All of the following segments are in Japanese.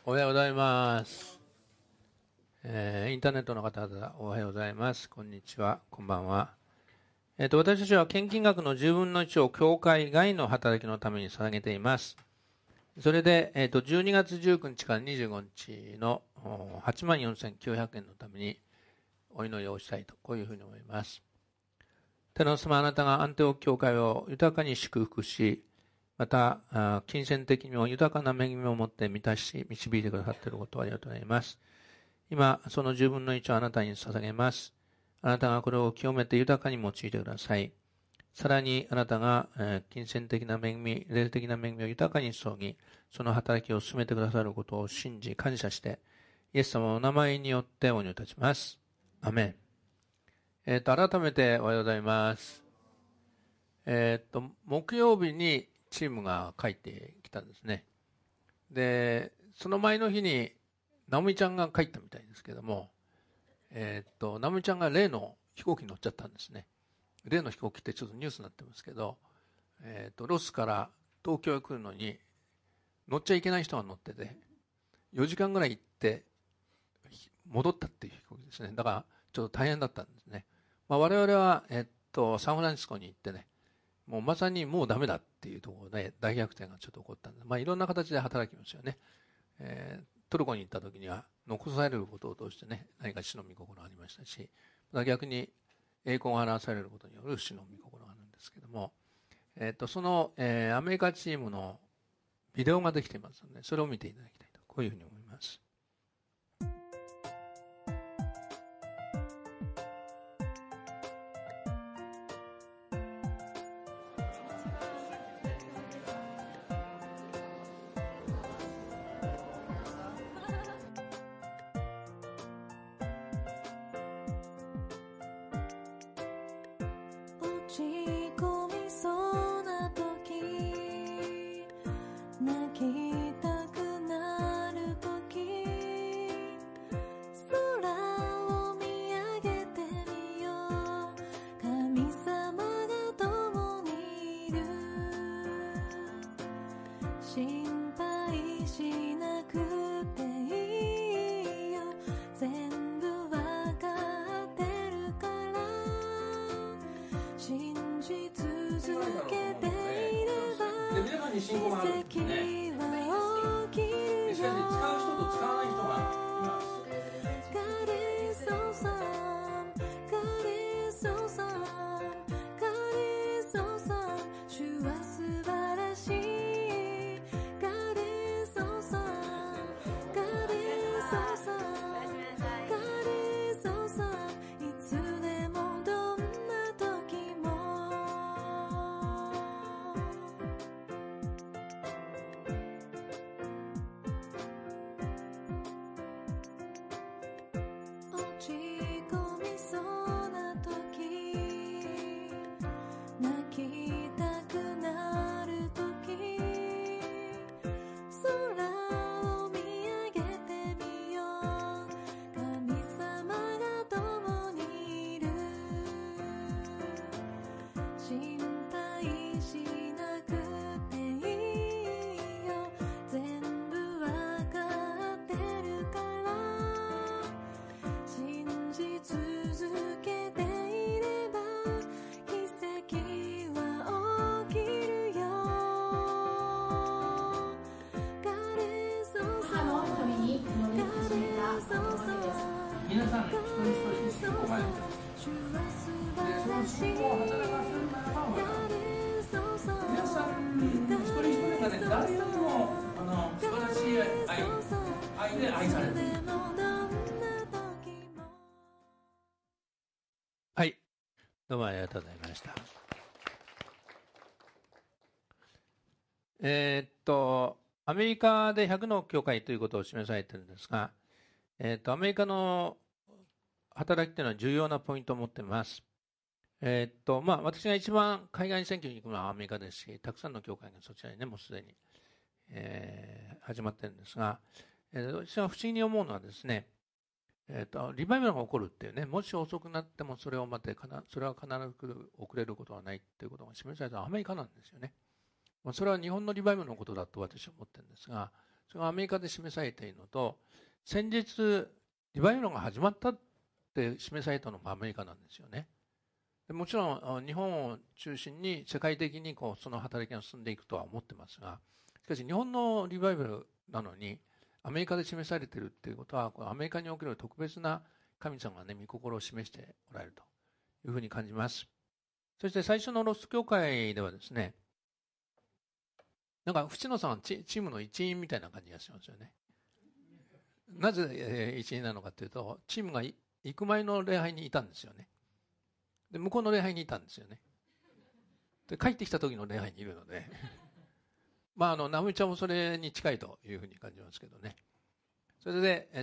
おはようございます。インターネットの方々、おはようございます。こんにちは、こんばんは。私たちは献金額の10分の1を教会外の働きのために捧げています。それで、12月19日から25日の84,900円のためにお祈りをしたいと、こういうふうに思います。天の様、あなたがアンテオ教会を豊かに祝福し、また、金銭的にも豊かな恵みを持って満たし、導いてくださっていることをありがとうございます。今、その10分の1をあなたに捧げます。あなたがこれを清めて豊かに用いてください。さらに、あなたが、金銭的な恵み、霊的な恵みを豊かに注ぎ、その働きを進めてくださることを信じ、感謝して、イエス様のお名前によってお祈りいたします。アメン。改めておはようございます。木曜日にチームが帰ってきたんですね。で、その前の日に、直美ちゃんが帰ったみたいですけども、直美ちゃんが例の飛行機に乗っちゃったんですね。例の飛行機ってちょっとニュースになってますけど、ロスから東京へ来るのに、乗っちゃいけない人が乗ってて、4時間ぐらい行って、戻ったっていう飛行機ですね。だから、ちょっと大変だったんですね。我々は、サンフランシスコに行ってね、もうまさにもうダメだっていうところで大逆転がちょっと起こったんで、いろんな形で働きますよね。トルコに行った時には残されることを通してね、何か主の御心がありましたし、逆に栄光が表されることによる主の御心があるんですけども、その、アメリカチームのビデオができていますので、それを見ていただきたいと、こういうふうに思います。皆さん、一人一人信仰を前にしてます。で、その信仰を働かせるならば、皆さん、一人一人がね、誰よりも素晴らしい愛で愛されている。はい、どうもありがとうございました。アメリカで100の教会ということを示されているんですが、アメリカの働きというのは重要なポイントを持っています。私が一番海外選挙に行くのはアメリカですし、たくさんの教会がそちらにね、もうすでに、始まっているんですが、私が不思議に思うのはですね、リバイバルが起こるっていうね、もし遅くなってもそれを待って、それは必ず遅れることはないっていうことが示されたアメリカなんですよね。それは日本のリバイバルのことだと私は思ってるんですが、 それがアメリカで示されているのと、先日、リバイバルが始まったって示されたのもアメリカなんですよね。でもちろん、日本を中心に世界的にその働きが進んでいくとは思ってますが、しかし日本のリバイバルなのに、アメリカで示されているっていうことは、アメリカにおける特別な神様がね、御心を示しておられるというふうに感じます。そして最初のロス教会ではですね、なんか淵野さんはチームの一員みたいな感じがしますよね。なぜ一員なのかというと、チームが行く前の礼拝にいたんですよね。で、向こうの礼拝にいたんですよね。で、帰ってきた時の礼拝にいるので、まあ、ナムちゃんもそれに近いというふうに感じますけどね。それで、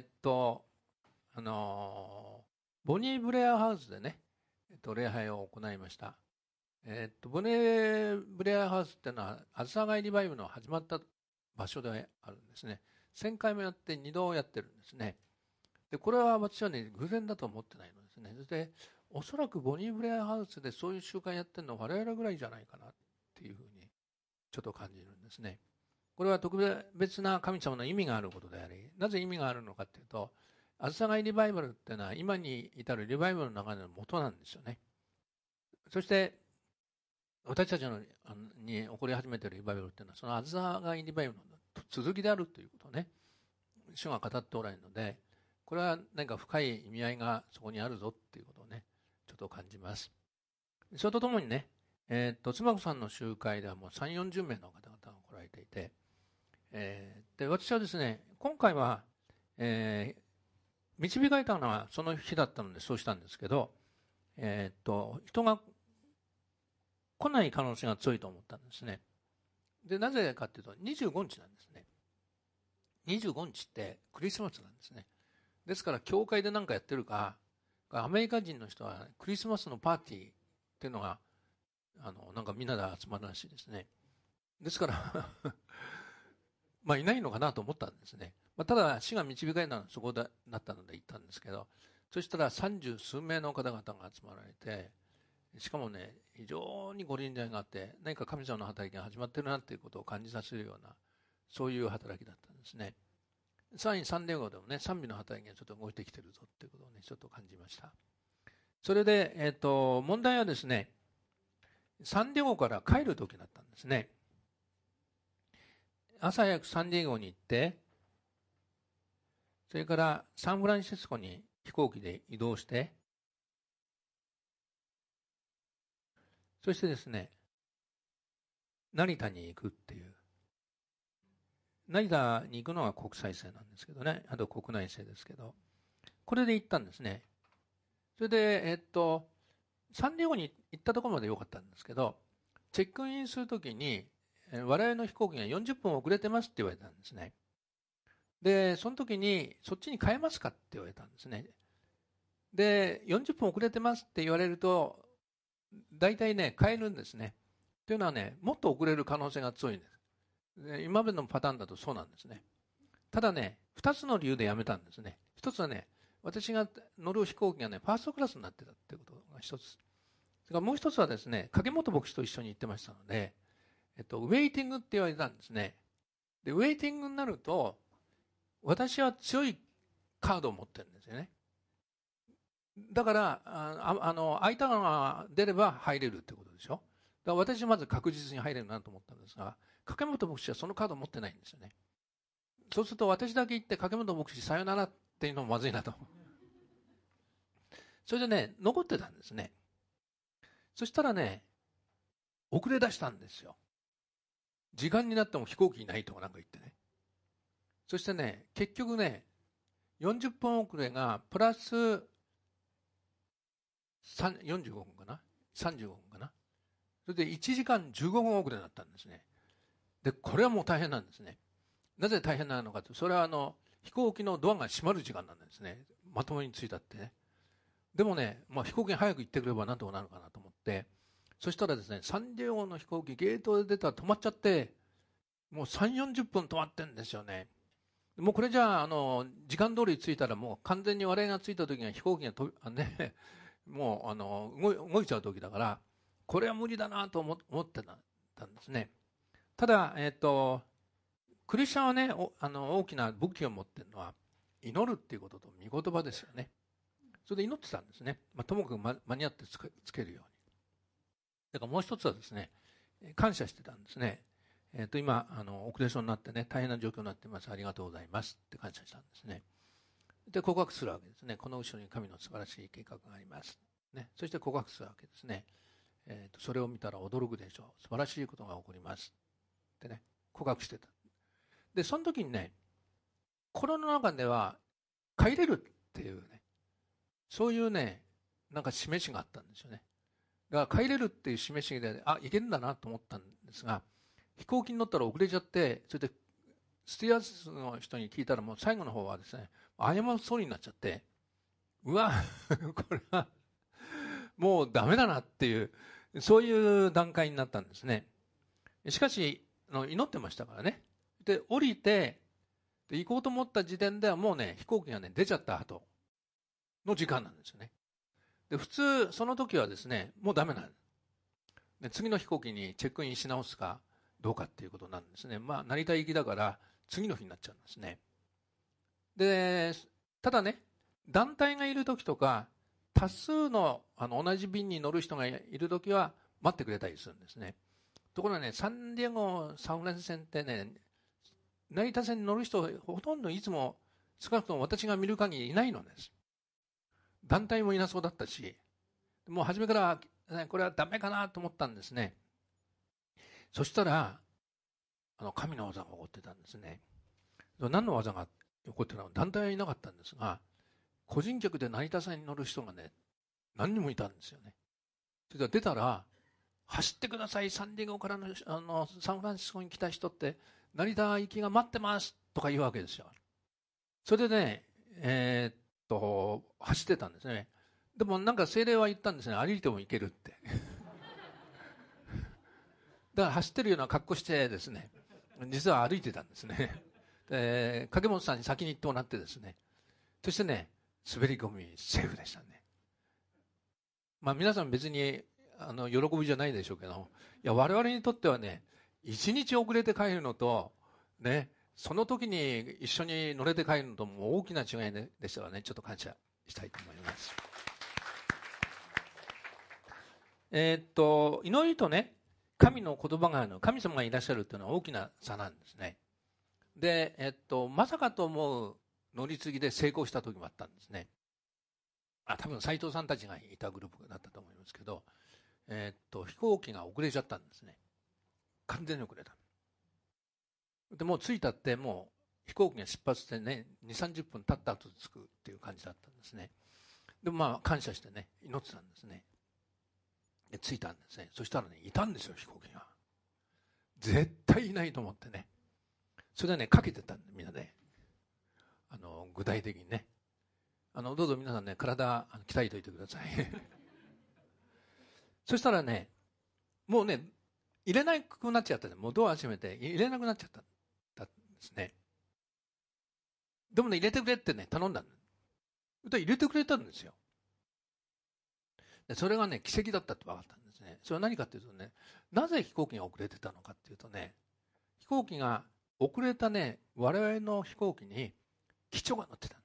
ボニー・ブレアハウスでね、礼拝を行いました。ボニー・ブレアハウスっていうのは、あずさがいリバイブの始まった場所であるんですね。1000回もやって2度やってるんですね。で、これは私はね、偶然だと思ってないのですね。そして、おそらくボニー・ブレアハウスでそういう習慣やってるのは我々ぐらいじゃないかなっていうふうにちょっと感じるんですね。これは特別な神様の意味があることであり、なぜ意味があるのかというと、あずさがいリバイバルっていうのは今に至るリバイバルの流れの元なんですよね。そして、私たちに起こり始めているリバイバルっていうのは、そのあずさがいリバイバルの続きであるということをね、主が語っておられるので、これは何か深い意味合いがそこにあるぞっていうことをね、ちょっと感じます。それとともにね、妻子さんの集会ではもう3、40名の方々が来られていて、で、私はですね、今回は、導かれたのはその日だったのでそうしたんですけど、人が来ない可能性が強いと思ったんですね。で、なぜかというと、25日なんですね。25日ってクリスマスなんですね。ですから、教会で何かやってるか、アメリカ人の人はクリスマスのパーティーっていうのが、なんかみんなで集まるらしいですね。ですからまあいないのかなと思ったんですね。まあ、ただ、死が導かれたのはそこだったので行ったんですけど、そしたら30数名の方々が集まられて、しかもね、非常にご臨在があって、何か神様の働きが始まってるなっていうことを感じさせるような、そういう働きだったんですね。さらにサンディエゴでもね、賛美の働きがちょっと動いてきてるぞっていうことをね、ちょっと感じました。それで、問題はですね、サンディエゴから帰る時だったんですね。朝早くサンディエゴに行って、それからサンフランシスコに飛行機で移動して、そしてですね、成田に行くっていう。成田に行くのは国際線なんですけどね、あと国内線ですけど、これで行ったんですね。それで、サンディエゴに行ったところまで良かったんですけど、チェックインするときに、我々の飛行機が40分遅れてますって言われたんですね。で、その時に、そっちに変えますかって言われたんですね。で、40分遅れてますって言われると、大体ね、変えるんですね。というのはね、もっと遅れる可能性が強いんです。今までのパターンだとそうなんですね。ただね、2つの理由でやめたんですね。1つはね、私が乗る飛行機がね、ファーストクラスになってたっていうことが1つ。それからもう1つはですね、掛本牧師と一緒に行ってましたので、ウェイティングって言われたんですね。で、ウェイティングになると、私は強いカードを持ってるんですよね。だから、空いたのが出れば入れるってことでしょ。だから私はまず確実に入れるなと思ったんですが、掛本牧師はそのカードを持ってないんですよね。そうすると私だけ行って掛本牧師さよならっていうのもまずいなと。それでね、残ってたんですね。そしたらね、遅れ出したんですよ。時間になっても飛行機いないとかなんか言ってね。そしてね、結局ね、40分遅れがプラス45分かな ?35 分かな。それで1時間15分遅れだったんですね。で、これはもう大変なんですね。なぜ大変なのかと、それは飛行機のドアが閉まる時間なんですね。まともに着いたってね。でもね、まあ、飛行機に早く行ってくればなんとかなるかなと思って、そしたらですね、サンディエゴの飛行機、ゲートで出たら止まっちゃって、もう3、40分止まってんですよね。もうこれじゃあ、時間通り着いたらもう完全に我々が着いた時には飛行機がね、もう動いちゃう時だから、これは無理だなと思ってたんですね。ただ、 クリスチャンはね、大きな武器を持っているのは、祈るっていうことと御言葉ですよね。それで祈ってたんですね。ともかく間に合ってつけるように。だからもう一つはですね、感謝してたんですね。今、オペレーションになってね、大変な状況になっています。ありがとうございますって感謝したんですね。で、告白するわけですね。この後ろに神の素晴らしい計画があります。ね。そして告白するわけですね。それを見たら驚くでしょう。素晴らしいことが起こります。ってね、告白してた。で、その時にね、心の中では帰れるっていうね、そういうね、なんか示しがあったんですよね。だから帰れるっていう示しで、あ、いけるんだなと思ったんですが、飛行機に乗ったら遅れちゃって、それでスティアスの人に聞いたらもう最後の方はですね、謝るそうになっちゃって、うわ、これはもうダメだなっていう、そういう段階になったんですね。しかし、祈ってましたからね。で、降りて、で行こうと思った時点ではもうね、飛行機がね、出ちゃった後の時間なんですよね。で、普通、その時はですね、もうダメなんです。で、次の飛行機にチェックインし直すかどうかっていうことなんですね。成田行きだから、次の日になっちゃうんですね。で、ただね、団体がいる時とか、多数の同じ便に乗る人がいる時は待ってくれたりするんですね。ところがね、サンディエゴ・サンフランシスコ線ってね、成田線に乗る人ほとんどいつも少なくとも私が見る限りいないのです。団体もいなそうだったし、もう初めから、ね、これはダメかなと思ったんですね。そしたら、神の技が起こってたんですね。何の技が起こってたのか、団体はいなかったんですが、個人客で成田線に乗る人がね、何人もいたんですよね。それで出たら、走ってください、サンディエゴからのサンフランシスコに来た人って、成田行きが待ってますとか言うわけですよ。それでね、走ってたんですね。でもなんか精霊は言ったんですね、歩いても行けるって。だから走ってるような格好してですね、実は歩いてたんですね。掛本さんに先に行ってもらってですね、そしてね、滑り込みセーフでしたね。皆さん別に喜びじゃないでしょうけど、いや我々にとってはね、一日遅れて帰るのとね、その時に一緒に乗れて帰るのとも大きな違いでしたからね、ちょっと感謝したいと思います。祈りとね、神の言葉があるの、神様がいらっしゃるというのは大きな差なんですね。で、まさかと思う乗り継ぎで成功した時もあったんですね。多分斉藤さんたちがいたグループだったと思いますけど、飛行機が遅れちゃったんですね。完全に遅れた。で、もう着いたって、もう飛行機が出発してね、2、30分経った後着くっていう感じだったんですね。でも感謝してね、祈ってたんですね。で、着いたんですね。そしたらね、いたんですよ、飛行機が。絶対いないと思ってね。それでね、かけてたんで、みんなで。具体的にね。どうぞ皆さんね、体、鍛えといてください。そしたらね、もうね、入れなくなっちゃったね。もうドア閉めて、入れなくなっちゃったんですね。でもね、入れてくれってね、頼んだんだ。入れてくれたんですよ。でそれがね、奇跡だったって分かったんですね。それは何かっていうとね、なぜ飛行機が遅れてたのかっていうとね、飛行機が遅れたね、我々の飛行機に機長が乗ってた。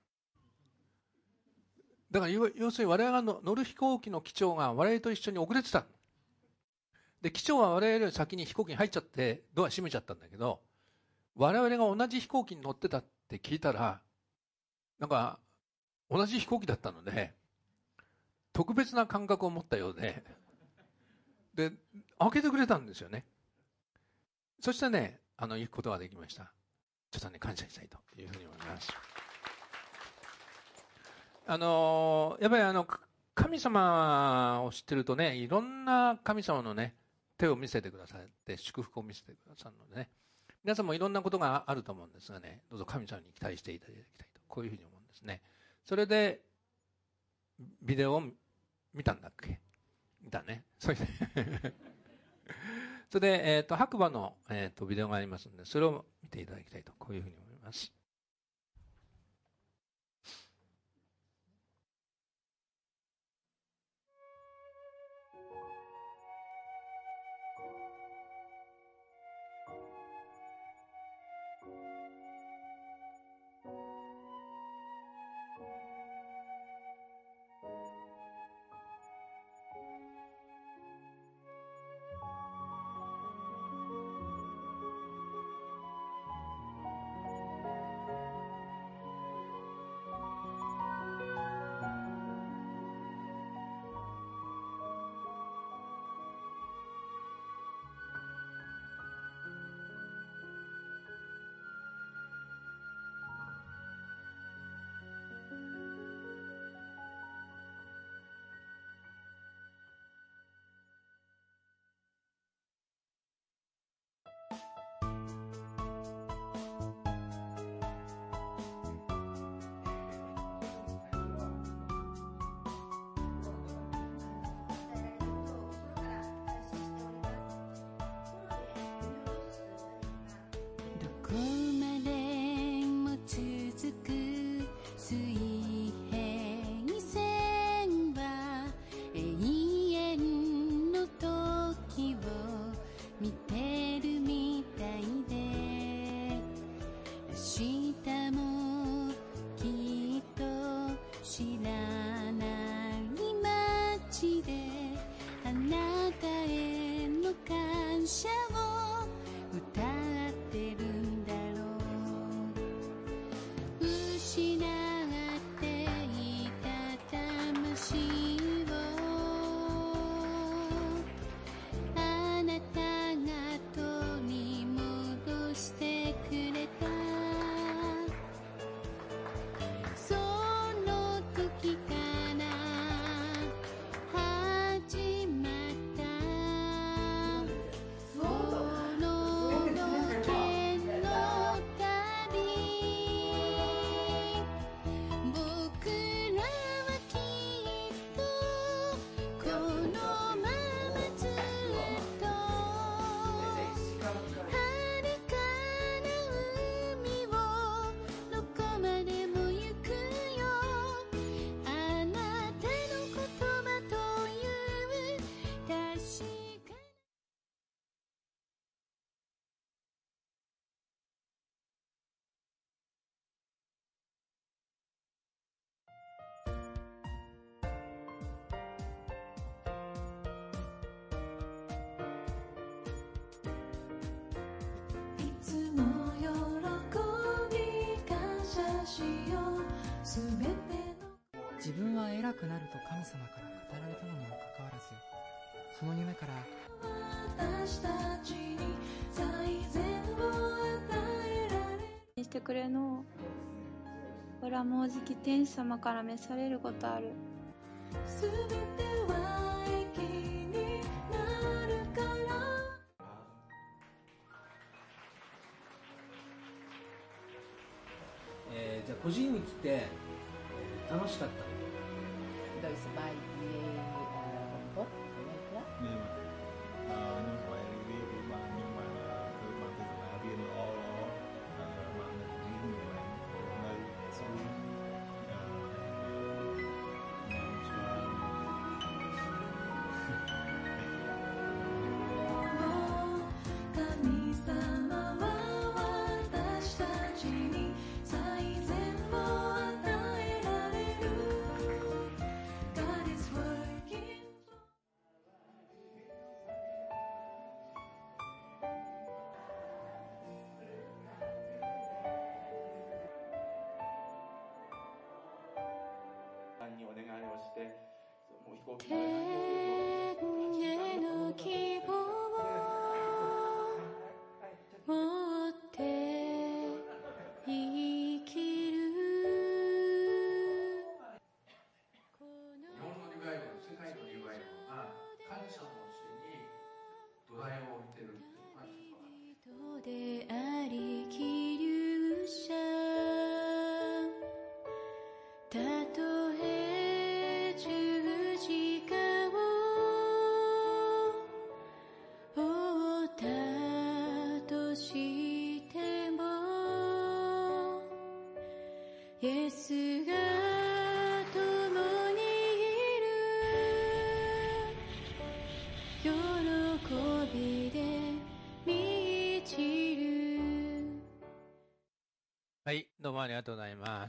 だから要するに我々が乗る飛行機の機長が我々と一緒に遅れてた。で、機長は我々より先に飛行機に入っちゃってドア閉めちゃったんだけど、我々が同じ飛行機に乗ってたって聞いたら、なんか同じ飛行機だったので、特別な感覚を持ったようで、で、開けてくれたんですよね。そしてね、行くことができました。ちょっとね、感謝したいというふうに思います。やっぱり神様を知ってるとね、いろんな神様のね、手を見せてくださって、祝福を見せてくださるのでね、皆さんもいろんなことがあると思うんですがね、どうぞ神様に期待していただきたいと、こういうふうに思うんですね。それで、ビデオを見たんだっけ？見たね。それでそれで、白馬の、ビデオがありますので、それを見ていただきたいと、こういうふうに思います。 自分は偉くなると神様から語られたのにもかかわらず、その夢から私たちに最善を与えられしてくれのオラもうじき天使様から召されることある。すべては益になるから。 じゃあ個人に来て、楽しかった。 Dois baik di Bogor, kira-kira? Nhưng mà vì bạn nhưng mà từ bạn từ là viên lo mà riêng người bạn nơi xuống にお願いをして、もう飛行機天への希望を持って生きる。 日本のリバイバル、世界のリバイバルが感謝の教えに土台を置いてるっていうのが人であり希流者、たとえ十字架を負ったとしても、イエスが共にいる。喜びで満ちる。 はい、どうもありがとうございます。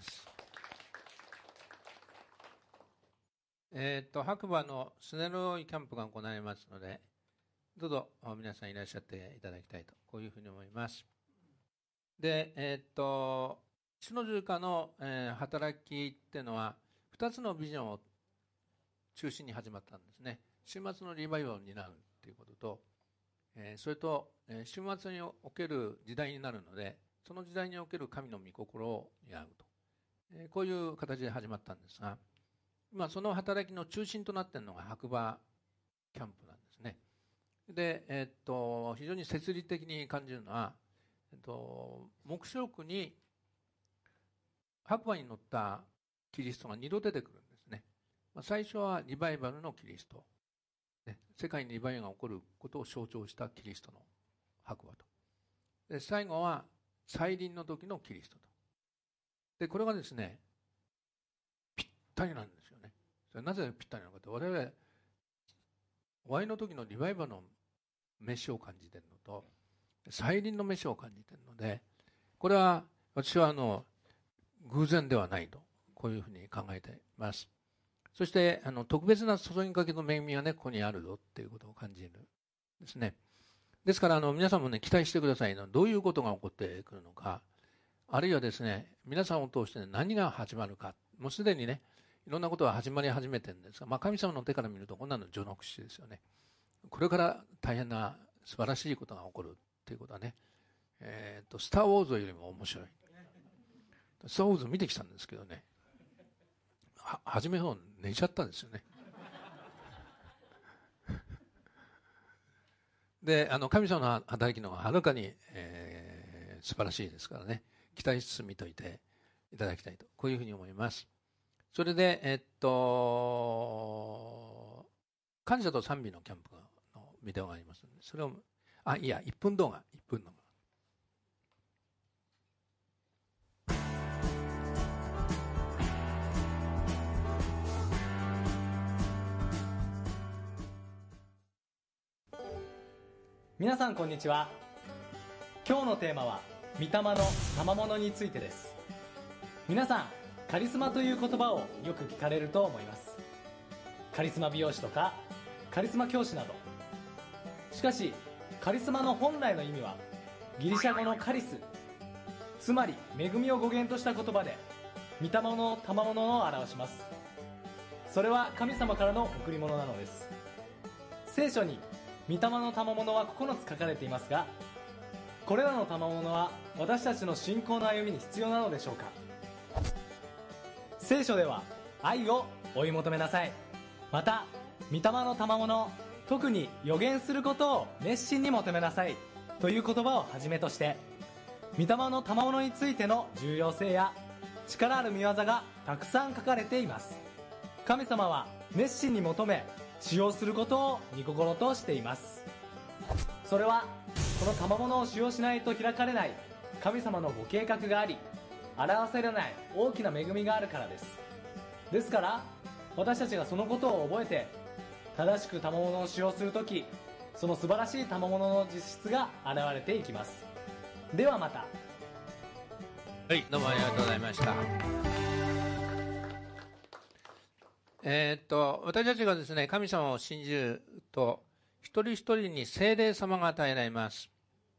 白馬のスネロイキャンプが行われますので、どうぞ皆さんいらっしゃっていただきたいと、こういうふうに思います。で、主の十架の、働きっていうのは、2つのビジョンを中心に始まったんですね。週末のリバイバルを担うということと、それと、週末における時代になるので、その時代における神の御心を担うと、こういう形で始まったんですが、その働きの中心となっているのが白馬キャンプなんですね。で、非常に摂理的に感じるのは、黙示録に白馬に乗ったキリストが2度出てくるんですね。最初はリバイバルのキリスト、世界にリバイバルが起こることを象徴したキリストの白馬と、で最後は再臨の時のキリストと。でこれがですね、ぴったりなんですよね。それなぜぴったりなのかと、我々終わりの時のリバイバルの飯を感じているのと再臨の飯を感じているので、これは私は偶然ではないと、こういうふうに考えています。そして特別な注ぎかけの恵みがね、ここにあるぞっていうことを感じるんですね。ですから皆さんもね、期待してくださいの。どういうことが起こってくるのか、あるいはですね、皆さんを通して、何が始まるか、もうすでにね、いろんなことが始まり始めてるんですが、神様の手から見るとこんなの序の口ですよね。これから大変な素晴らしいことが起こるっていうことはね、スター・ウォーズよりも面白い。スター・ウォーズ見てきたんですけどね、初めの方寝ちゃったんですよね。で、神様の働きの方がはるかに、素晴らしいですからね、期待しつつ見といていただきたいと、こういうふうに思います。それで、感謝と賛美のキャンプのビデオがありますので、それを、1分動画。 皆さんこんにちは。今日のテーマは御霊の賜物についてです。皆さんカリスマという言葉をよく聞かれると思います。カリスマ美容師とかカリスマ教師など。しかしカリスマの本来の意味はギリシャ語のカリス、つまり恵みを語源とした言葉で、御霊の賜物を表します。それは神様からの贈り物なのです。聖書に御霊の賜物は9つ書かれていますが、これらの賜物は私たちの信仰の歩みに必要なのでしょうか。聖書では愛を追い求めなさい、また御霊の賜物、特に予言することを熱心に求めなさいという言葉をはじめとして、御霊の賜物についての重要性や力ある見業がたくさん書かれています。神様は熱心に求め使用することを御心としています。それはこの賜物を使用しないと開かれない神様のご計画があり、表せれない大きな恵みがあるからです。ですから私たちがそのことを覚えて、正しく賜物を使用するとき、その素晴らしい賜物の実質が現れていきます。ではまた。 はい、どうもありがとうございました。私たちがですね、神様を信じると、一人一人に聖霊様が与えられます。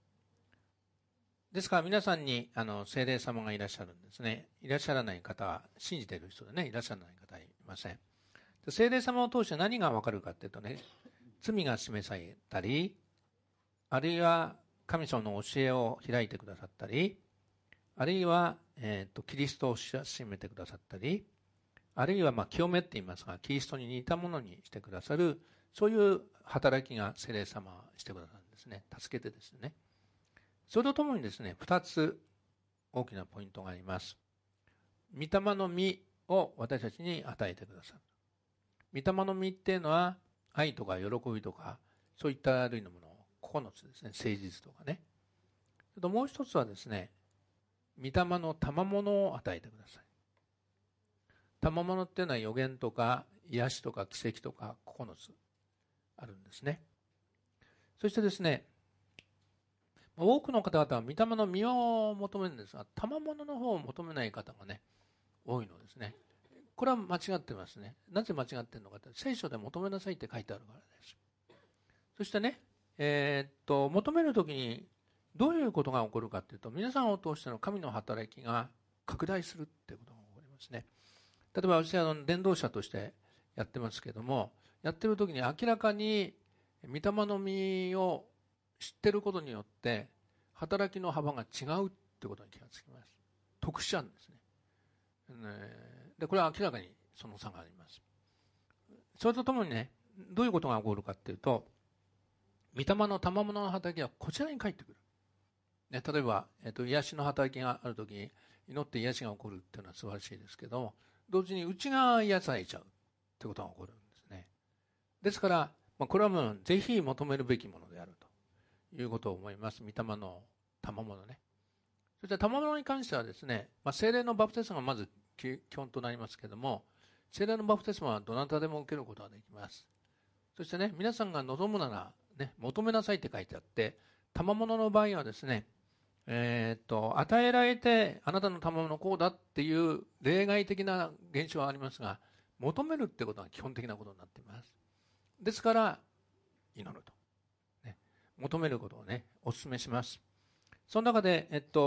ですから皆さんに聖霊様がいらっしゃるんですね。いらっしゃらない方は、信じている人でね、いらっしゃらない方はいません。聖霊様を通して何がわかるかっていうとね、罪が示されたり、あるいは神様の教えを開いてくださったり、あるいは、キリストを知らしめてくださったり、あるいは清めって言いますが、キリストに似たものにしてくださる、そういう働きが聖霊様はしてくださるんですね。助けてですね。それとともにですね、2つ大きなポイントがあります。御霊の実を私たちに与えてくださる。御霊の実っていうのは、愛とか喜びとか、そういった類のものを9つですね、誠実とかね。もう一つはですね、御霊の賜物を与えてください。賜物っていうのは予言とか癒しとか奇跡とか9つあるんですね。そしてですね、多くの方々は御霊の実を求めるんですが、賜物の方を求めない方がね、多いのですね。これは間違ってますね。なぜ間違っているのかというと、聖書で求めなさいって書いてあるからです。そしてね、求めるときにどういうことが起こるかというと、皆さんを通しての神の働きが拡大するっていうことが起こりますね。例えば私は伝道者としてやってますけども、やってるときに明らかに御霊の実を知ってることによって働きの幅が違うってことに気がつきます。特殊なんですね。でこれは明らかにその差があります。それとともにね、どういうことが起こるかっていうと、御霊の賜物の働きはこちらに返ってくる。ね、例えば、癒しの働きがあるときに祈って癒しが起こるっていうのは素晴らしいですけども、同時に内側が癒されちゃうってことが起こるんですね。ですから、これはもうぜひ求めるべきものであるということを思います。御霊の賜物ね。そして賜物に関してはですね、聖霊のバプテスマがまず基本となりますけども、聖霊のバプテスマはどなたでも受けることができます。そしてね、皆さんが望むなら、ね、求めなさいって書いてあって、賜物の場合はですね、与えられてあなたの賜物こうだっていう例外的な現象はありますが、求めるってことが基本的なことになっています。ですから祈ると、ね、求めることをねお勧めします。その中で、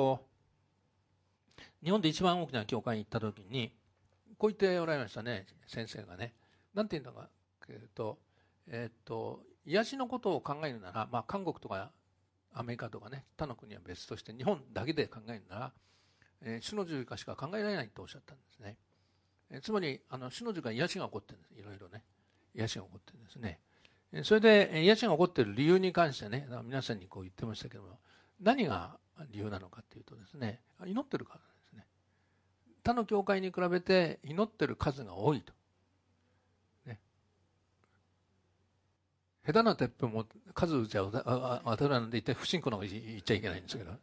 日本で一番大きな教会に行った時にこう言っておられましたね、先生がね。なんて言うのかというと、癒しのことを考えるなら、韓国とかアメリカとかね、他の国は別として日本だけで考えるなら、主の十字架しか考えられないとおっしゃったんですね。つまり主の十字架癒しが起こってるんです。いろいろね癒しが起こってるんですね。それで癒しが起こっている理由に関してね、皆さんにこう言ってましたけども、何が理由なのかというとですね、祈ってるからですね。他の教会に比べて祈ってる数が多いと。下手な鉄砲も数打ちは当たるなんて言って不信仰なこと言っちゃいけないんですけど、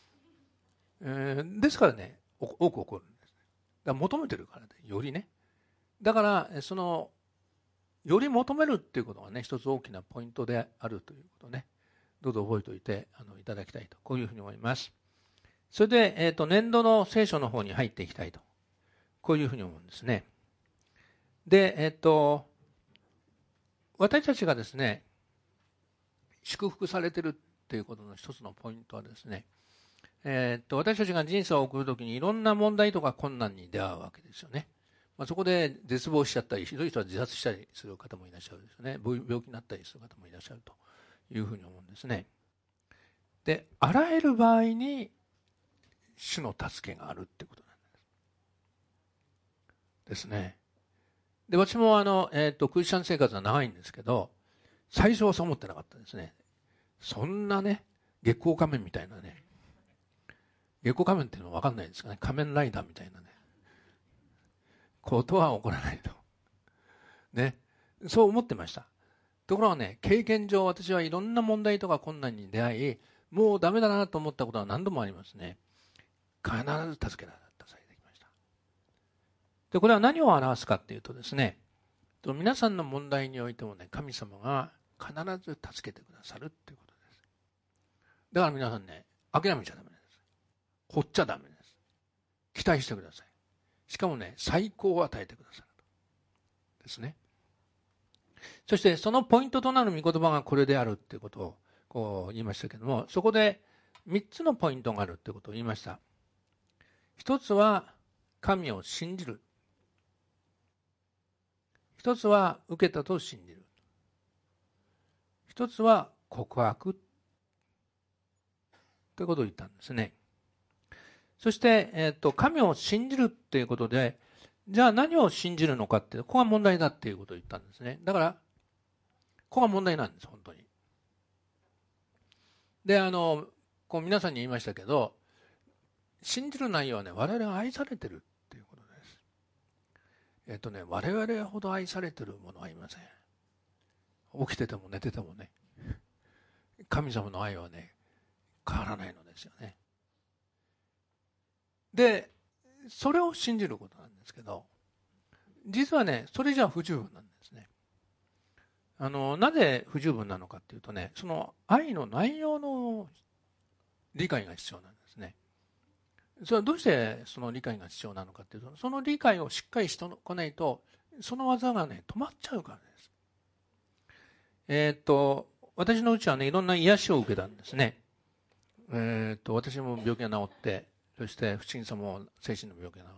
ですからね、多く起こるんです。だから求めてるからで、よりね。だからより求めるっていうことがね、一つ大きなポイントであるということをね、どうぞ覚えておいていただきたいと、こういうふうに思います。それで、年度の聖書の方に入っていきたいと、こういうふうに思うんですね。で、私たちがですね、祝福されてるってっていうことの一つのポイントはですね、私たちが人生を送るときにいろんな問題とか困難に出会うわけですよね。そこで絶望しちゃったり、ひどい人は自殺したりする方もいらっしゃるんですよね。病気になったりする方もいらっしゃるというふうに思うんですね。で、あらゆる場合に主の助けがあるってことなんですね。で、私もクリスチャン生活は長いんですけど、最初はそう思ってなかったですね。そんなね、月光仮面みたいなね、月光仮面っていうのは分かんないですかね。仮面ライダーみたいなね、ことは起こらないと。ね。そう思ってました。ところがね、経験上私はいろんな問題とか困難に出会い、もうダメだなと思ったことは何度もありますね。必ず助けられてきました。で、これは何を表すかっていうとですね、皆さんの問題においてもね、神様が必ず助けてくださるっていうことです。だから皆さんね、諦めちゃダメです。放っちゃダメです。期待してください。しかもね、最高を与えてくださるですね。そしてそのポイントとなる御言葉がこれであるっていうことをこう言いましたけども、そこで3つのポイントがあるってことを言いました。一つは神を信じる。一つは受けたと信じる。一つは告白ということを言ったんですね。そして、神を信じるっていうことで、じゃあ何を信じるのかって、ここが問題だっていうことを言ったんですね。だから、ここが問題なんです、本当に。で、こう皆さんに言いましたけど、信じる内容はね、我々が愛されてるっていうことです。我々ほど愛されてるものはいません。起きてても寝ててもね、神様の愛はね、変わらないのですよね。で、それを信じることなんですけど、実はね、それじゃ不十分なんですね。なぜ不十分なのかっていうとね、その愛の内容の理解が必要なんですね。それはどうしてその理解が必要なのかっていうと、その理解をしっかりしてこないと、その技がね、止まっちゃうからです。私のうちはね、いろんな癒しを受けたんですね。私も病気が治って、そして不審さも精神の病気が治って、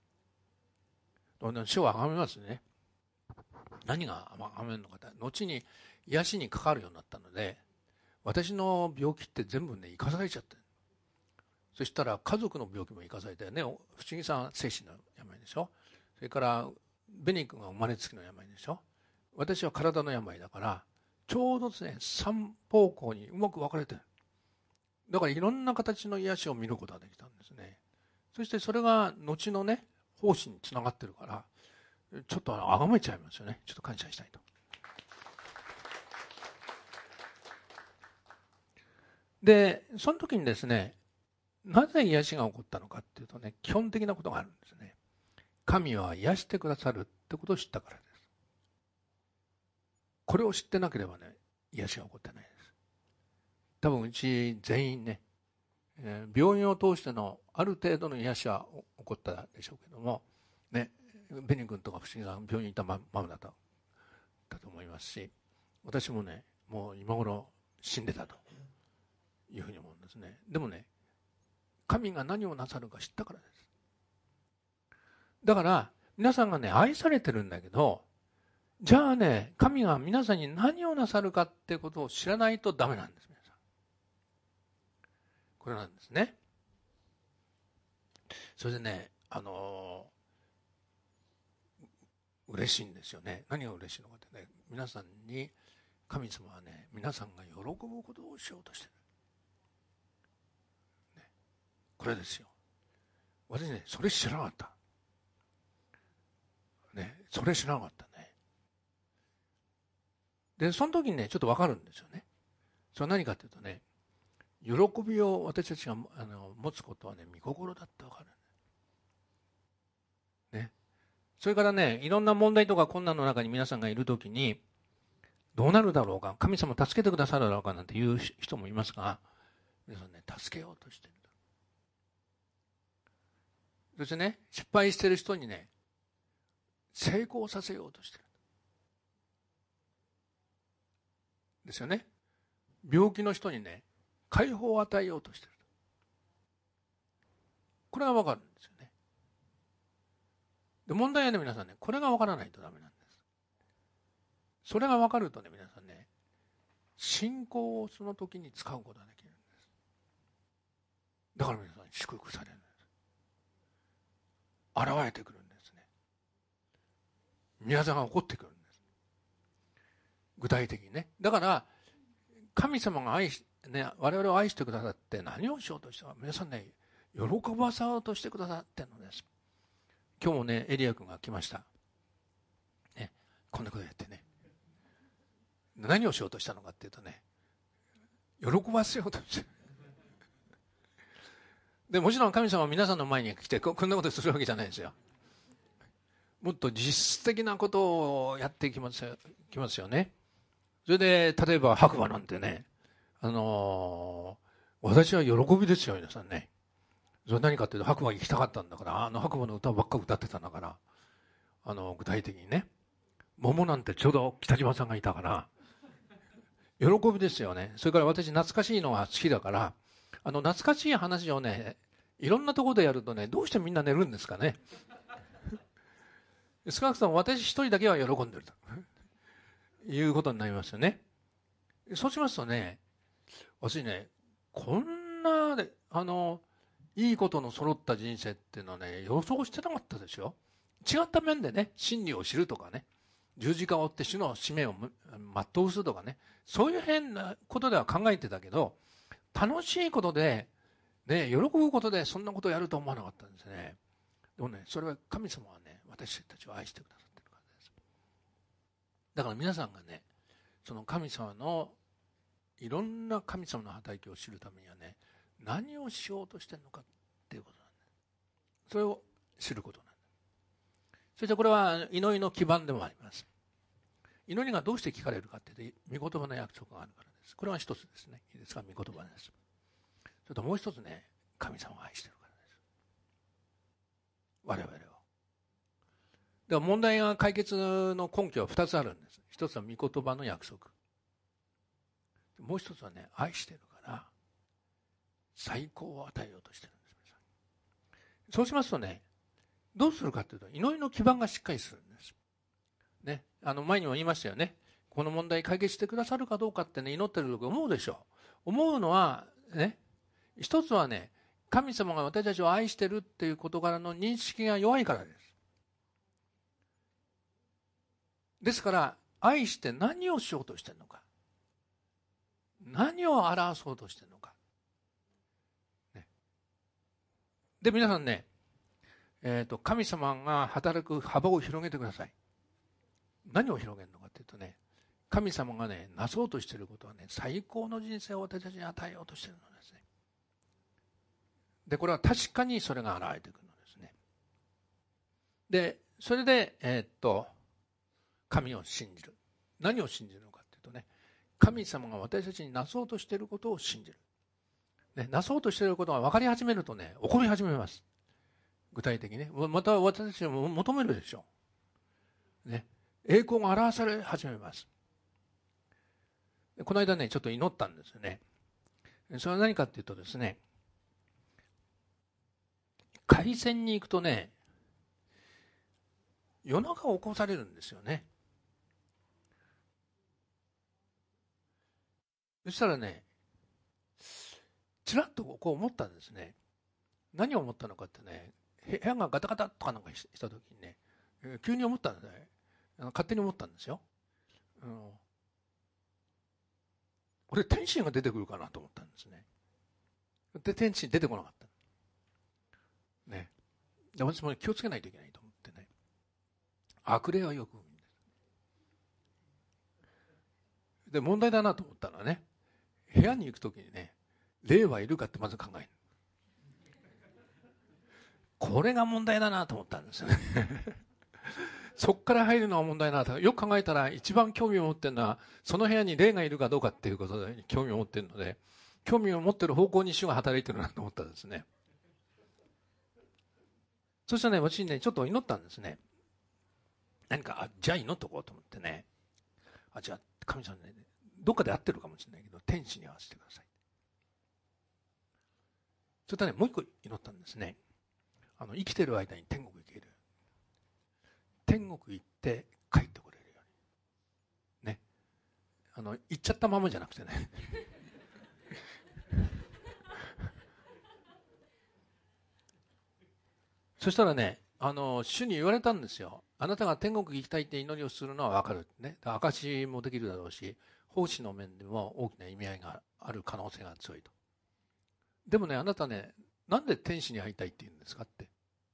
主を崇めますね。何が崇めるのかって、後に癒しにかかるようになったので、私の病気って全部ね、生かされちゃって、そしたら家族の病気も生かされてね、不思議さん精神の病でしょ。それからベニ君が生まれつきの病でしょ。私は体の病だから、ちょうどですね、三方向にうまく分かれてる。だからいろんな形の癒しを見ることができたんですね。そしてそれが後のね、奉仕につながってるから、ちょっと崇めちゃいますよね。ちょっと感謝したいと。で、その時にですね、なぜ癒しが起こったのかっていうとね、基本的なことがあるんですね。神は癒してくださるってことを知ったからです。これを知ってなければね、癒しが起こってないです。多分うち全員ね、病院を通してのある程度の癒しは起こったでしょうけども、ね、ベニ君とか不思議さん病院にいたままだと思いますし、私もね、もう今頃死んでたというふうに思うんですね。でもね、神が何をなさるか知ったからです。だから皆さんがね、愛されてるんだけど、じゃあね、神が皆さんに何をなさるかってことを知らないとダメなんです。皆さん、これなんですね。それでね、嬉しいんですよね。何が嬉しいのかってね、皆さんに神様はね、皆さんが喜ぶことをしようとしてる、ね、これですよ。私ね、それ知らなかったね、それ知らなかったね。で、その時にね、ちょっと分かるんですよね。それは何かというとね、喜びを私たちが持つことはね、御心だって分かるね。それからね、いろんな問題とか困難の中に皆さんがいるときに、どうなるだろうか、神様助けてくださるだろうかなんていう人もいますが、皆さんね、助けようとしてる。そしてね、失敗してる人にね、成功させようとしてる。ですよね。 病気の人にね、解放を与えようとしている。これが分かるんですよね。で、問題はね、皆さんね、これが分からないとダメなんです。それが分かるとね、皆さんね、信仰をその時に使うことができるんです。だから皆さん祝福されるんです。現れてくるんですね。宮座が起こってくるんです。具体的にね。だから神様が我々を愛してくださって何をしようとしたか、皆さんね、喜ばさようとしてくださってるのです。今日もね、エリア君が来ました。ね、こんなことやってね。何をしようとしたのかっていうとね、喜ばせようとしてる。でもちろん神様は皆さんの前に来てこんなことするわけじゃないですよ。もっと実質的なことをやっていきますよね。それで例えば白馬なんてね、私は喜びですよ皆さんね。それ何かっていうと、白馬に行きたかったんだから、白馬の歌ばっか歌ってたんだから、具体的にね、桃なんてちょうど北島さんがいたから喜びですよね。それから私懐かしいのが好きだから、懐かしい話をね、いろんなところでやるとね、どうしてみんな寝るんですかね。少なくとも私一人だけは喜んでるということになりますよね。そうしますとね、私ね、こんないいことの揃った人生っていうのはね、予想してなかったですよ。違った面でね、真理を知るとかね、十字架を追って主の使命を全うするとかね、そういう変なことでは考えてたけど、楽しいことで、ね、喜ぶことでそんなことをやると思わなかったんですね。でもね、それは神様はね、私たちを愛してくださっているからです。だから皆さんがね、その神様のいろんな神様の働きを知るためにはね、何をしようとしてるのかっていうことなんです。それを知ることなんです。そしてこれは祈りの基盤でもあります。祈りがどうして聞かれるかっていうと、御言葉の約束があるからです。これは一つですね。いいですか、御言葉です。それともう一つね、神様が愛してるからです。我々を。では問題が解決の根拠は2つあるんです。一つは御言葉の約束。もう一つはね、愛してるから最高を与えようとしてるんです。そうしますとね、どうするかというと、祈りの基盤がしっかりするんです。ね、前にも言いましたよね。この問題解決してくださるかどうかってね、祈ってる時思うでしょう。思うのはね、一つはね、神様が私たちを愛してるっていう事柄の認識が弱いからです。ですから愛して何をしようとしてるのか、何を表そうとしてるのか、ね、で皆さんね、神様が働く幅を広げてください。何を広げるのかというとね、神様がね、なそうとしていることはね、最高の人生を私たちに与えようとしているのですね。で、これは確かにそれが現れてくるのですね。で、それで、神を信じる。何を信じるのかというとね、神様が私たちになそうとしていることを信じる。ね、なそうとしていることが分かり始めるとね、怒り始めます。具体的にね。また私たちも求めるでしょう。ね。栄光が表され始めます。この間ね、ちょっと祈ったんですよね。それは何かっていうとですね、海鮮に行くとね、夜中起こされるんですよね。そしたらね、ちらっとこう思ったんですね。何を思ったのかってね、部屋がガタガタとかなんかした時にね、急に思ったんですね。勝手に思ったんですよ。俺天使が出てくるかなと思ったんですね。で天使出てこなかったね。で私も気をつけないといけないと思ってね、悪霊はよく見るんです。で問題だなと思ったのはね、部屋に行くときにね、霊はいるかってまず考える。これが問題だなと思ったんですよね。そこから入るのは問題なと。よく考えたら一番興味を持ってるのはその部屋に霊がいるかどうかっていうことで興味を持っているので、興味を持っている方向に主が働いてるなと思ったんですね。そしたらね、私ねちょっと祈ったんですね。何かじゃあ祈っとこうと思ってね、じゃあ神様ね、 どっかで合ってるかもしれないけど、天使に会わせてください。それとね、もう一個祈ったんですね。生きてる間に天国行ける。天国行って帰ってこれるように。ね。行っちゃったままじゃなくてね。そしたらね、主に言われたんですよ。あなたが天国行きたいって祈りをするのは分かる。ね。証もできるだろうし、奉仕の面でも大きな意味合いがある可能性が強いと。でもね、あなたね、なんで天使に会いたいって言うんですかって。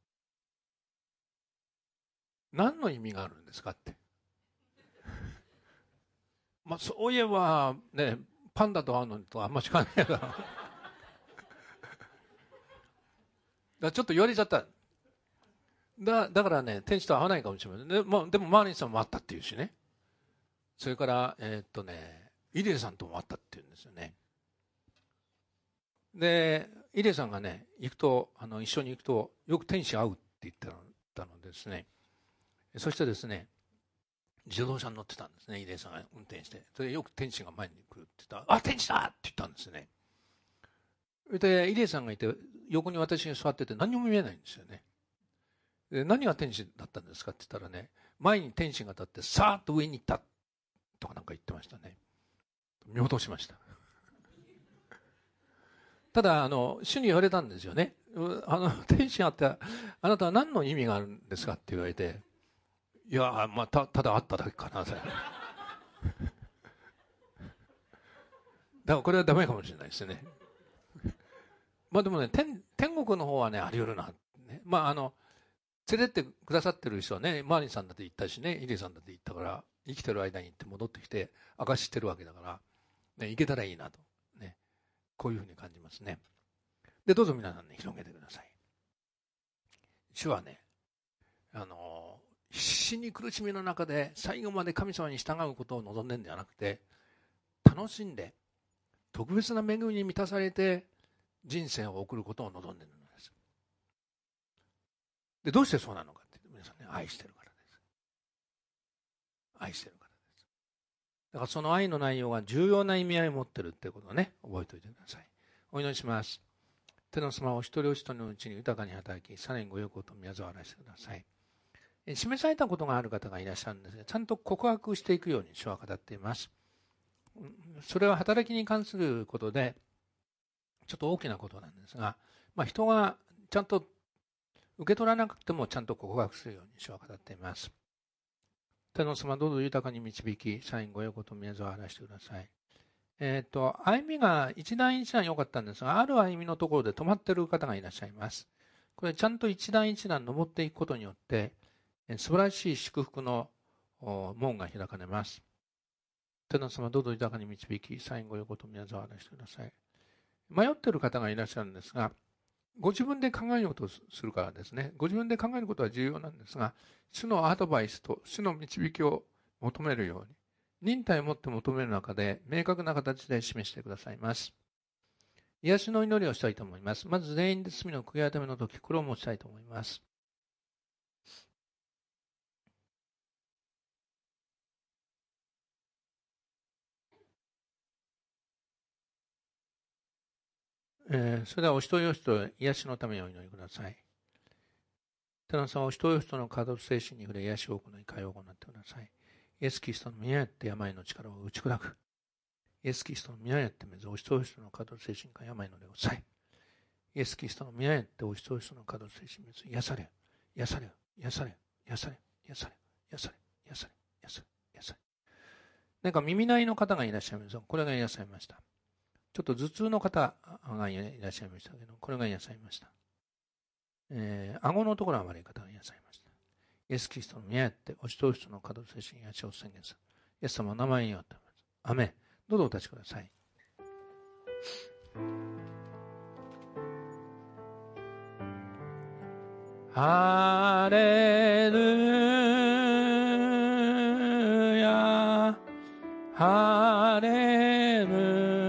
何の意味があるんですかって。まあそういえばね、パンダと会うのとあんましかないから。ちょっと言われちゃった。だからね、天使と会わないかもしれない。でもマーリンさんも会ったっていうしね。それからイレイさんとも会ったっていうんですよね。でイレイさんがね行くと一緒に行くとよく天使会うって言ってたのですね。そしてですね、自動車に乗ってたんですね、イレイさんが運転して。それでよく天使が前に来るって言ったら、あ、天使だって言ったんですね。でイレイさんがいて横に私が座ってて何も見えないんですよね。で何が天使だったんですかって言ったらね、前に天使が立ってさーっと上に行ったとかなんか言ってましたね。見落としました。ただ主に言われたんですよね。天使があってあなたは何の意味があるんですかって言われて、いやまあただあっただけかなだからこれはダメかもしれないですね。まあでもね、天国の方はねあり得るな、ね、まあ連れてってくださってる人はね、マーリンさんだって言ったしね、イレイさんだって言ったから、生きてる間に行って戻ってきて証ししてるわけだから、ね、行けたらいいなと、ね、こういうふうに感じますね。でどうぞ皆さんね広げてください。主はね、必死に苦しみの中で最後まで神様に従うことを望んでるんではなくて、楽しんで特別な恵みに満たされて人生を送ることを望んでいるのです。でどうしてそうなのかって皆さんね、愛してるからです。愛してるからです。だからその愛の内容が重要な意味合いを持っているっていうことをね、覚えておいてください。お祈りします。天の様を一人一人のうちに豊かに働き、さらにご欲をと宮沢らしてください。示されたことがある方がいらっしゃるんですが、ちゃんと告白していくように主は語っています。それは働きに関することでちょっと大きなことなんですが、人がちゃんと受け取らなくてもちゃんと告白するように主は語っています。天の様どうぞ豊かに導き、さらにご欲と宮沢を晴らしてください。歩みが一段一段良かったんですが、ある歩みのところで止まっている方がいらっしゃいます。これちゃんと一段一段登っていくことによって素晴らしい祝福の門が開かれます。天の様どうぞ豊かに導き、さらにご欲と宮沢を晴らしてください。迷っている方がいらっしゃるんですが、ご自分で考えようとするからですね。ご自分で考えることは重要なんですが、主のアドバイスと主の導きを求めるように、忍耐を持って求める中で明確な形で示してくださいます。癒しの祈りをしたいと思います。まず全員で罪の悔い改めの時、これを持ちたいと思います。それではお一人お一人癒しのためにお祈りください。天の様、お一人お一人の体と精神に触れ癒しを行い、会話を行ってください。イエス・キリストの皆によって病の力を打ち砕く。イエス・キリストの皆によってまずお一人お一人の体と精神から病の霊を抑え。イエス・キリストの皆によってお一人お一人の体と精神を癒され、癒され、癒され、癒され、癒され、癒され、癒され、癒され、癒され。なんか耳鳴りの方がいらっしゃいます。これが癒されました。ちょっと頭痛の方がいらっしゃいましたけど、これが癒されました。顎のところが悪い方が癒されました。イエス・キリストの宮によってお一人お一人の体と精神癒しを宣言する。イエス様の名前によってアメン。どうぞお立ちください。ハレルヤ、ハレル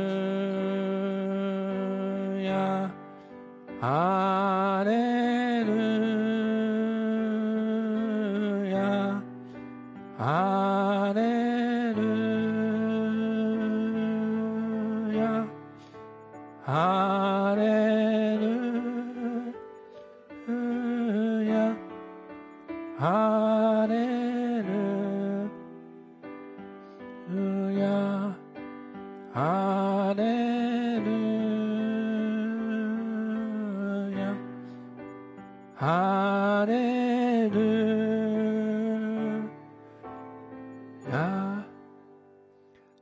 ヤ、ハレルヤ、ハレル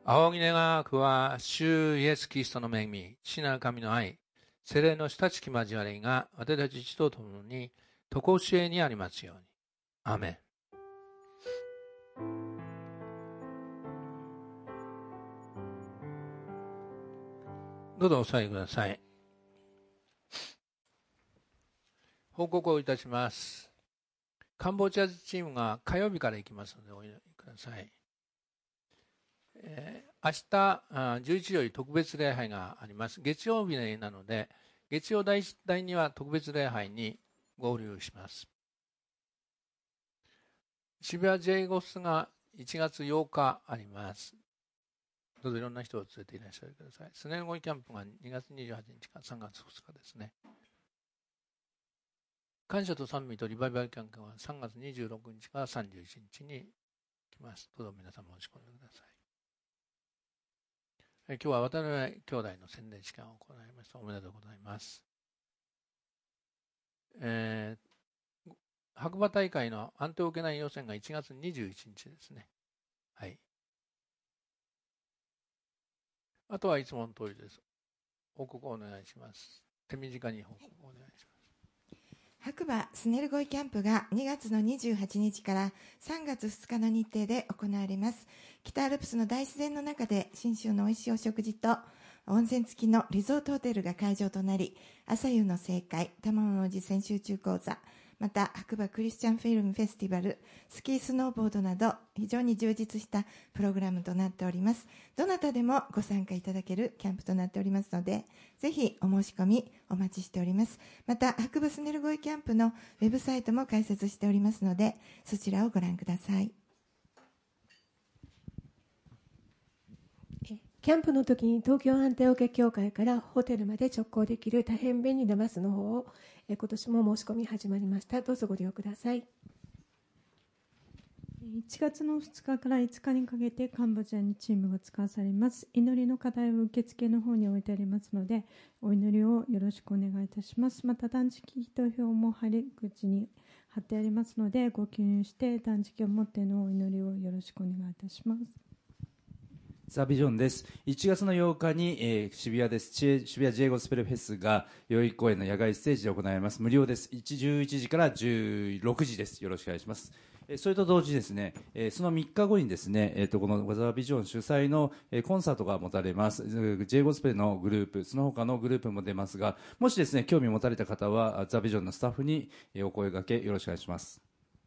仰ぎ願わくは主イエスキリストの恵み、父なる神の愛、聖霊の親しき交わりが私たち一同ともに常しえにありますように。アーメン。どうぞお座りください。報告をいたします。カンボジアチームが火曜日から行きますのでお祈りください。明日11時より特別礼拝があります。月曜日なので、月曜第2は特別礼拝に合流します。渋谷 J ゴスが1月8日あります。どうぞいろんな人を連れていらっしゃってください。スネルゴイキャンプが2月28日から3月2日ですね。感謝と賛美とリバイバルキャンプは3月26日から31日に来ます。どうぞ皆さん申し込んでください。今日は渡辺兄弟の宣伝時間を行いました。おめでとうございます。白馬大会の安定を受けない予選が1月21日ですね。はい。あとはいつもの通りです。報告をお願いします。手短に報告をお願いします。 白馬スネルゴイキャンプが2月の28日から3月2日の日程で行われます。北アルプスの大自然の中で信州の美味しいお食事と温泉付きのリゾートホテルが会場となり、朝夕の正会、玉物寺泉集中講座、また白馬クリスチャンフィルムフェスティバル、スキースノーボードなど非常に充実したプログラムとなっております。どなたでもご参加いただけるキャンプとなっておりますので、ぜひお申し込みお待ちしております。また白馬スネルゴイキャンプのウェブサイトも開設しておりますので、そちらをご覧ください。 キャンプの時に東京安定受け協会からホテルまで直行できる大変便利なバスの方を今年も申し込み始まりました。どうぞご利用ください。 1月の2日から5日にかけてカンボジアにチームが使わされます。祈りの課題を受付の方に置いてありますので、お祈りをよろしくお願いいたします。また断食投票も入り口に貼ってありますので、ご記入して断食を持ってのお祈りをよろしくお願いいたします。 ザ・ビジョンです。1月の8日に、渋谷です。渋谷 J ゴスペルフェスが代々木公園の野外ステージで行われます。無料です。11時から16時です。よろしくお願いします。それと同時にですね、その3日後にですね、このザ・ビジョン主催のコンサートが持たれます。J ゴスペルのグループ、その他のグループも出ますが、もしですね、興味を持たれた方はザ・ビジョンのスタッフにお声掛けよろしくお願いします。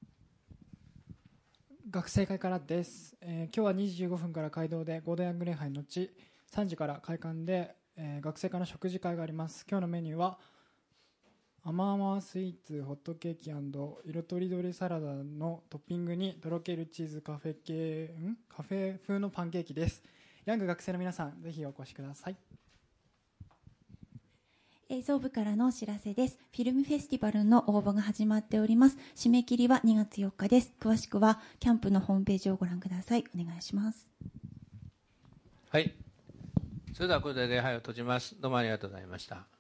学生会からです。今日は25分から街道でゴールデン礼拝の後3時から会館で、学生会の食事会があります。今日のメニューは甘々スイーツホットケーキ&色とりどりサラダのトッピングにとろけるチーズカフェ風のパンケーキです。ヤング学生の皆さん、ぜひお越しください。 映像部からのお知らせです。フィルムフェスティバルの応募が始まっております。締め切りは2月4日です。詳しくはキャンプのホームページをご覧ください。お願いします。 はい。それではこれで礼拝を閉じます。どうもありがとうございました。